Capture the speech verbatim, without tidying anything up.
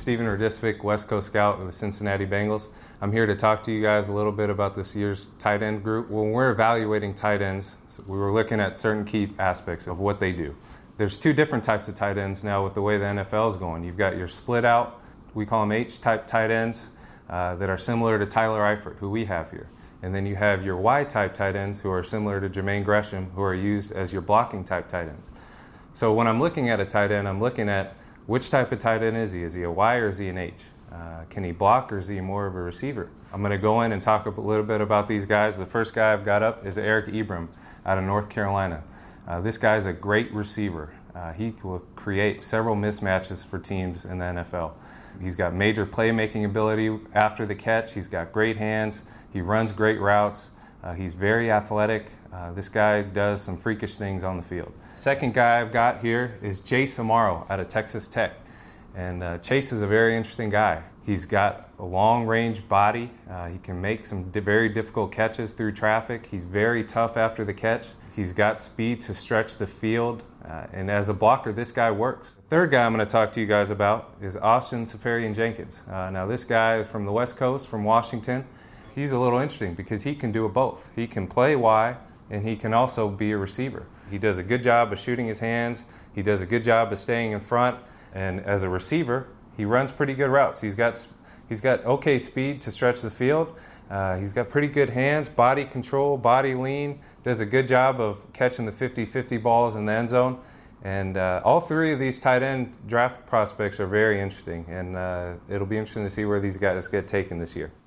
Steven Radicevic, West Coast Scout of the Cincinnati Bengals. I'm here to talk to you guys a little bit about this year's tight end group. When we're evaluating tight ends, we were looking at certain key aspects of what they do. There's two different types of tight ends now with the way the N F L is going. You've got your split out, we call them H-type tight ends, uh, that are similar to Tyler Eifert, who we have here. And then you have your Y-type tight ends who are similar to Jermaine Gresham, who are used as your blocking type tight ends. So when I'm looking at a tight end, I'm looking at which type of tight end is he? Is he a Y or is he an H? Uh, can he block or is he more of a receiver? I'm going to go in and talk a little bit about these guys. The first guy I've got up is Eric Ebram out of North Carolina. Uh, this guy's a great receiver. Uh, he will create several mismatches for teams in the N F L. He's got major playmaking ability after the catch. He's got great hands. He runs great routes. Uh, he's very athletic. Uh, this guy does some freakish things on the field. Second guy I've got here is Chase Amaro out of Texas Tech. And uh, Chase is a very interesting guy. He's got a long-range body. Uh, he can make some di- very difficult catches through traffic. He's very tough after the catch. He's got speed to stretch the field. Uh, and as a blocker, this guy works. The third guy I'm going to talk to you guys about is Austin Seferian-Jenkins. Uh, now, this guy is from the West Coast, from Washington. He's a little interesting because he can do it both. He can play Y, and he can also be a receiver. He does a good job of shooting his hands. He does a good job of staying in front. And as a receiver, he runs pretty good routes. He's got he's got okay speed to stretch the field. Uh, he's got pretty good hands, body control, body lean. Does a good job of catching the fifty-fifty balls in the end zone. And uh, all three of these tight end draft prospects are very interesting. And uh, it'll be interesting to see where these guys get taken this year.